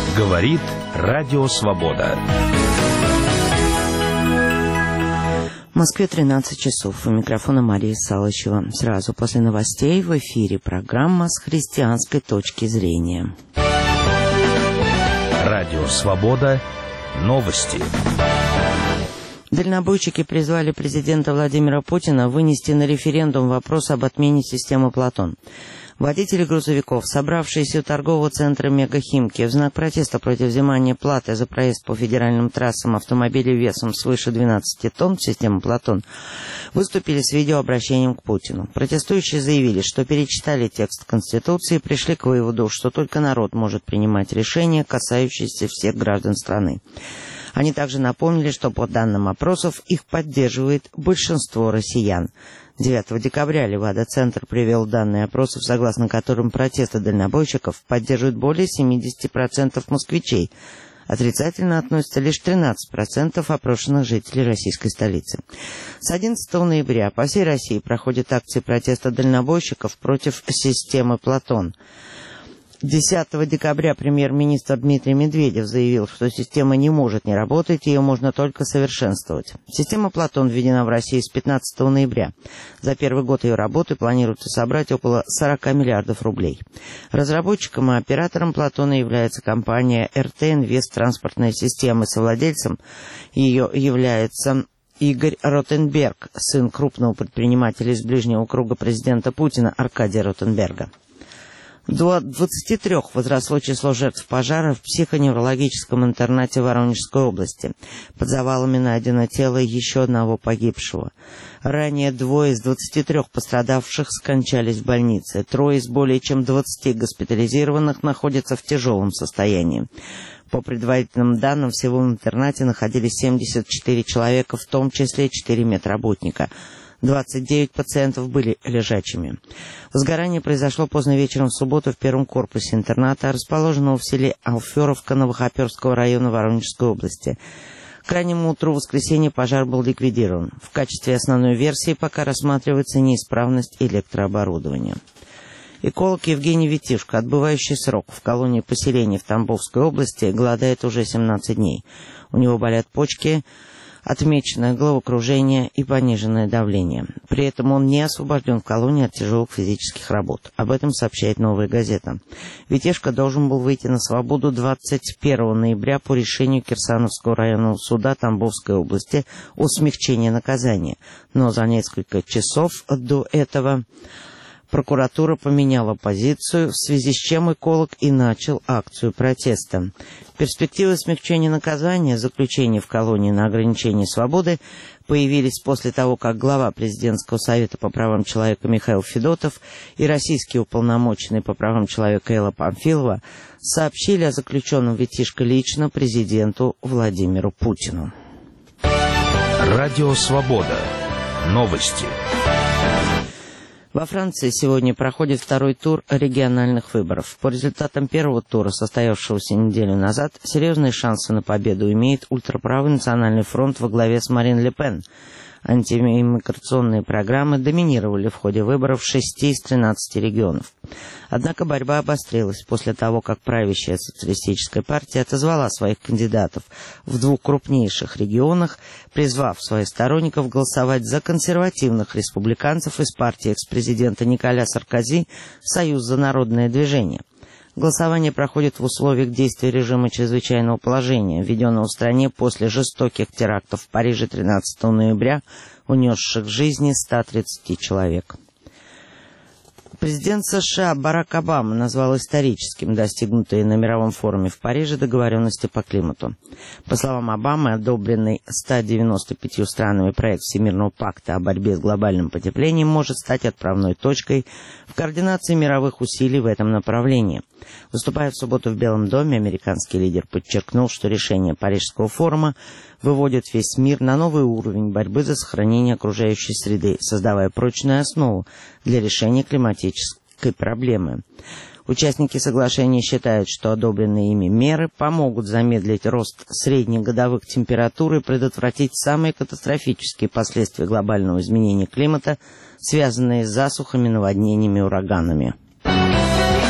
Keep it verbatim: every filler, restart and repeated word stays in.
Говорит Радио Свобода. В Москве тринадцать часов. У микрофона Мария Салычева. Сразу после новостей в эфире программа «С христианской точки зрения». Радио Свобода. Новости. Дальнобойщики призвали президента Владимира Путина вынести на референдум вопрос об отмене системы «Платон». Водители грузовиков, собравшиеся у торгового центра «Мегахимки» в знак протеста против взимания платы за проезд по федеральным трассам автомобилей весом свыше двенадцати тонн в систему «Платон», выступили с видеообращением к Путину. Протестующие заявили, что перечитали текст Конституции и пришли к выводу, что только народ может принимать решения, касающиеся всех граждан страны. Они также напомнили, что по данным опросов их поддерживает большинство россиян. девятого декабря Левада-центр привел данные опросов, согласно которым протесты дальнобойщиков поддерживают более семидесяти процентов москвичей. Отрицательно относятся лишь тринадцать процентов опрошенных жителей российской столицы. С одиннадцатого ноября по всей России проходят акции протеста дальнобойщиков против системы «Платон». десятого декабря премьер-министр Дмитрий Медведев заявил, что система не может не работать, ее можно только совершенствовать. Система «Платон» введена в России с пятнадцатого ноября. За первый год ее работы планируется собрать около сорока миллиардов рублей. Разработчиком и оператором «Платона» является компания эр тэ Инвест Транспортная система. Совладельцем ее является Игорь Ротенберг, сын крупного предпринимателя из ближнего круга президента Путина Аркадия Ротенберга. До двадцати трёх возросло число жертв пожара в психоневрологическом интернате Воронежской области. Под завалами найдено тело еще одного погибшего. Ранее двое из двадцати трёх пострадавших скончались в больнице. Трое из более чем двадцати госпитализированных находятся в тяжелом состоянии. По предварительным данным, всего в интернате находились семьдесят четыре человека, в том числе четыре медработника. двадцать девять пациентов были лежачими. Возгорание произошло поздно вечером в субботу в первом корпусе интерната, расположенного в селе Алферовка Новохоперского района Воронежской области. К раннему утру в воскресенье пожар был ликвидирован. В качестве основной версии пока рассматривается неисправность электрооборудования. Эколог Евгений Витишко, отбывающий срок в колонии поселения в Тамбовской области, голодает уже семнадцать дней. У него болят почки, отмеченное головокружение и пониженное давление. При этом он не освобожден в колонии от тяжелых физических работ. Об этом сообщает «Новая газета». Витешко должен был выйти на свободу двадцать первого ноября по решению Кирсановского районного суда Тамбовской области о смягчении наказания. Но за несколько часов до этого прокуратура поменяла позицию, в связи с чем эколог и начал акцию протеста. Перспективы смягчения наказания, заключения в колонии на ограничение свободы появились после того, как глава Президентского совета по правам человека Михаил Федотов и российский уполномоченный по правам человека Элла Памфилова сообщили о заключенном Витишко лично президенту Владимиру Путину. Радио Свобода. Новости. Во Франции сегодня проходит второй тур региональных выборов. По результатам первого тура, состоявшегося неделю назад, серьезные шансы на победу имеет ультраправый национальный фронт во главе с Марин Ле Пен. Антииммиграционные программы доминировали в ходе выборов в шести из тринадцати регионов. Однако борьба обострилась после того, как правящая социалистическая партия отозвала своих кандидатов в двух крупнейших регионах, призвав своих сторонников голосовать за консервативных республиканцев из партии экс-президента Николя Саркози «Союз за народное движение». Голосование проходит в условиях действия режима чрезвычайного положения, введенного в стране после жестоких терактов в Париже тринадцатого ноября, унесших жизни ста тридцати человек. Президент США Барак Обама назвал историческим достигнутые на мировом форуме в Париже договоренности по климату. По словам Обамы, одобренный ста девяноста пятью странами проект Всемирного пакта о борьбе с глобальным потеплением может стать отправной точкой в координации мировых усилий в этом направлении. Выступая в субботу в Белом доме, американский лидер подчеркнул, что решение Парижского форума выводит весь мир на новый уровень борьбы за сохранение окружающей среды, создавая прочную основу для решения климатической проблемы. Участники соглашения считают, что одобренные ими меры помогут замедлить рост среднегодовых температур и предотвратить самые катастрофические последствия глобального изменения климата, связанные с засухами, наводнениями и ураганами.